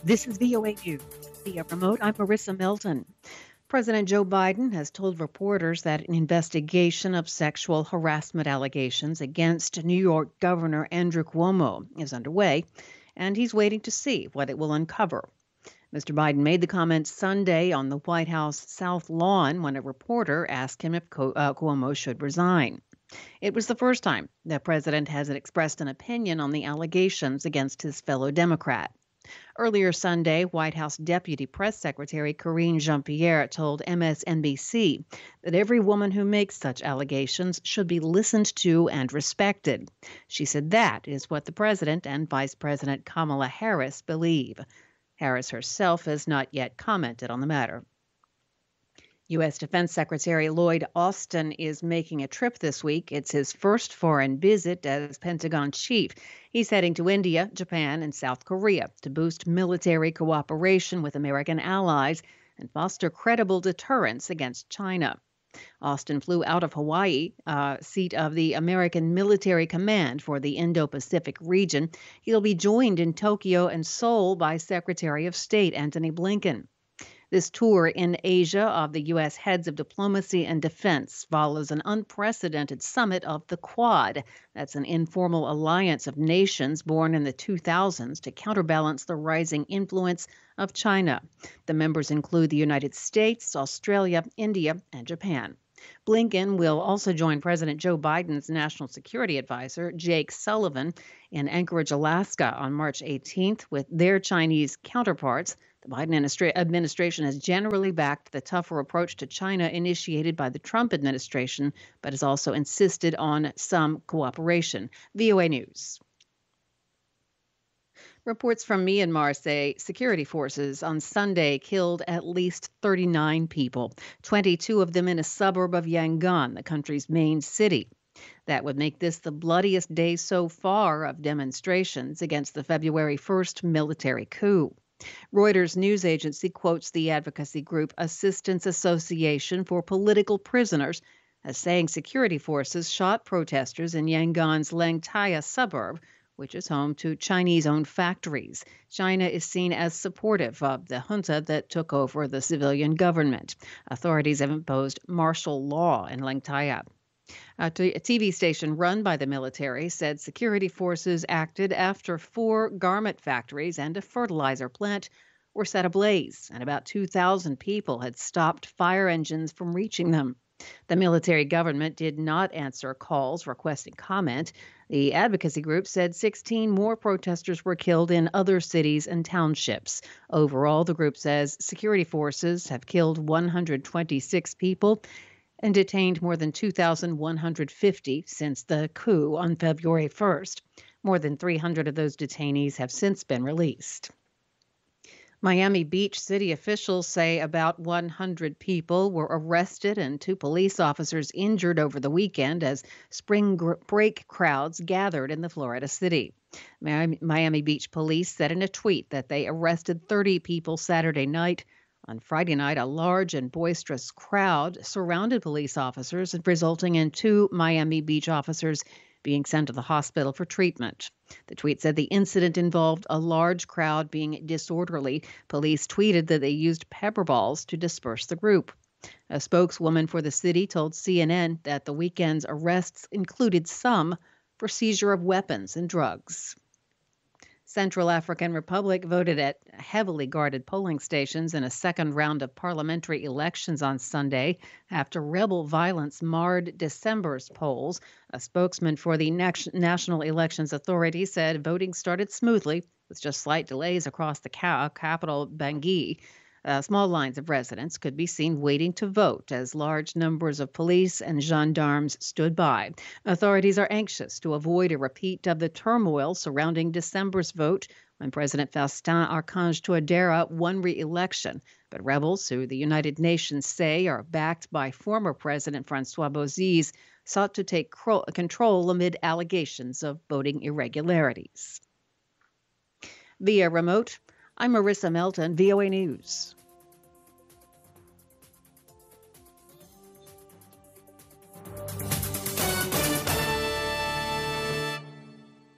This is VOA News. Via remote, I'm Marissa Milton. President Joe Biden has told reporters that an investigation of sexual harassment allegations against New York Governor Andrew Cuomo is underway, and he's waiting to see what it will uncover. Mr. Biden made the comments Sunday on the White House South Lawn when a reporter asked him if Cuomo should resign. It was the first time the president has expressed an opinion on the allegations against his fellow Democrat. Earlier Sunday, White House Deputy Press Secretary Karine Jean-Pierre told MSNBC that every woman who makes such allegations should be listened to and respected. She said that is what the president and Vice President Kamala Harris believe. Harris herself has not yet commented on the matter. U.S. Defense Secretary Lloyd Austin is making a trip this week. It's his first foreign visit as Pentagon chief. He's heading to India, Japan, and South Korea to boost military cooperation with American allies and foster credible deterrence against China. Austin flew out of Hawaii, seat of the American Military Command for the Indo-Pacific region. He'll be joined in Tokyo and Seoul by Secretary of State Antony Blinken. This tour in Asia of the U.S. heads of diplomacy and defense follows an unprecedented summit of the Quad. That's an informal alliance of nations born in the 2000s to counterbalance the rising influence of China. The members include the United States, Australia, India, and Japan. Blinken will also join President Joe Biden's national security advisor, Jake Sullivan, in Anchorage, Alaska on March 18th with their Chinese counterparts. The Biden administration has generally backed the tougher approach to China initiated by the Trump administration, but has also insisted on some cooperation. VOA News. Reports from Myanmar say security forces on Sunday killed at least 39 people, 22 of them in a suburb of Yangon, the country's main city. That would make this the bloodiest day so far of demonstrations against the February 1st military coup. Reuters news agency quotes the advocacy group Assistance Association for Political Prisoners as saying security forces shot protesters in Yangon's Langtaya suburb, which is home to Chinese-owned factories. China is seen as supportive of the junta that took over the civilian government. Authorities have imposed martial law in Langtaya. A TV station run by the military said security forces acted after 4 garment factories and a fertilizer plant were set ablaze, and about 2,000 people had stopped fire engines from reaching them. The military government did not answer calls requesting comment. The advocacy group said 16 more protesters were killed in other cities and townships. Overall, the group says security forces have killed 126 people and detained more than 2,150 since the coup on February 1st. More than 300 of those detainees have since been released. Miami Beach city officials say about 100 people were arrested and 2 police officers injured over the weekend as spring break crowds gathered in the Florida city. Miami Beach police said in a tweet that they arrested 30 people Saturday night. On Friday night, a large and boisterous crowd surrounded police officers, resulting in 2 Miami Beach officers being sent to the hospital for treatment. The tweet said the incident involved a large crowd being disorderly. Police tweeted that they used pepper balls to disperse the group. A spokeswoman for the city told CNN that the weekend's arrests included some for seizure of weapons and drugs. Central African Republic voted at heavily guarded polling stations in a second round of parliamentary elections on Sunday after rebel violence marred December's polls. A spokesman for the National Elections Authority said voting started smoothly with just slight delays across the capital, Bangui. Small lines of residents could be seen waiting to vote as large numbers of police and gendarmes stood by. Authorities are anxious to avoid a repeat of the turmoil surrounding December's vote when President Faustin Archange Touadéra won re-election. But rebels, who the United Nations say are backed by former President Francois Bozizé, sought to take control amid allegations of voting irregularities. Via remote, I'm Marissa Melton, VOA News.